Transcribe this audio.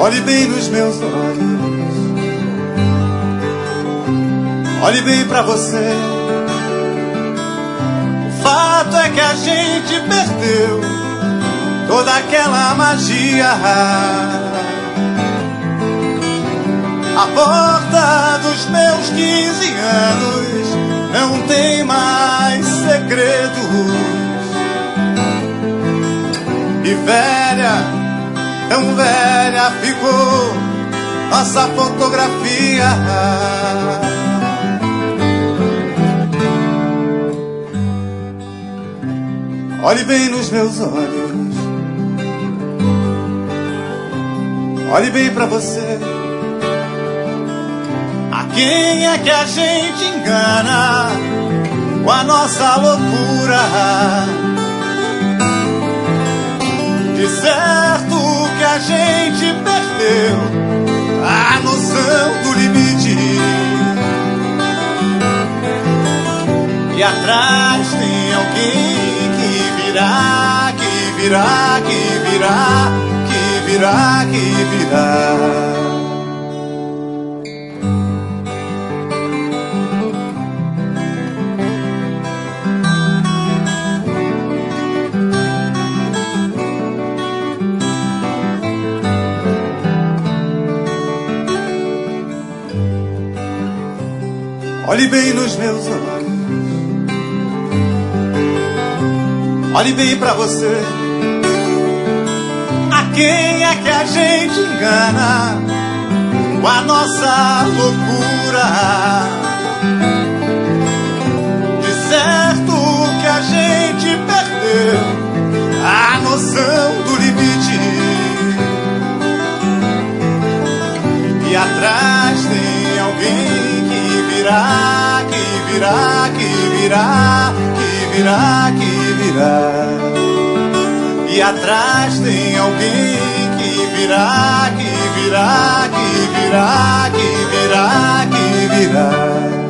Olhe bem nos meus olhos, olhe bem pra você. O fato é que a gente perdeu toda aquela magia. A porta dos meus 15 anos não tem mais segredos. E velha, tão velha ficou nossa fotografia. Olhe bem nos meus olhos, olhe bem pra você. A quem é que a gente engana com a nossa loucura? De certo que a gente perdeu a noção do limite. E atrás tem alguém que virá, que virá, que virá, que virá, que virá. Olhe bem nos meus olhos, olhe bem pra você. A quem é que a gente engana com a nossa loucura? De certo que a gente perdeu a noção do limite. E atrás tem alguém que virá, que virá, que virá, que virá, que virá. E atrás tem alguém que virá, que virá, que virá, que virá, que virá.